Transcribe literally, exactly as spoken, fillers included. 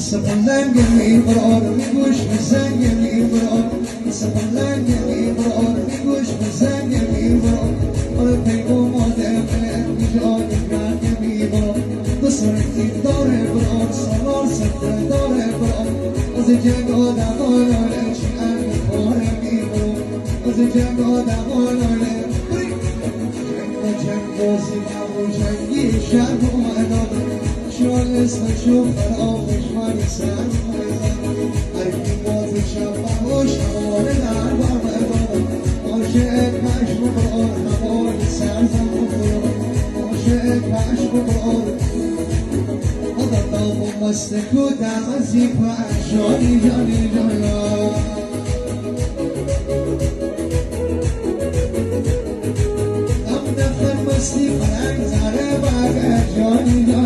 سبلنگ میبرار میگوش بزنگ میبرار سبلنگ میبرار میگوش بزنگ میبرار آره پیگو ماده من میجاد گرد میبرار بسرتی داره برار سوار سفر داره برار از جنگ آدم آنانه چی انگ پاره میبرار از جنگ آدم آنانه جنگ بازی نبو جنگی شرم و منانه شوال اسم شو فرامش من سر هر کی باز شب و شمال در بر بر عاشق پشم بار هوای سر زمان عاشق پشم بار آدم و مست کودم از این پشم جانی جانی جانا هم دفر مستی فرنگ زره بگر جانی جانا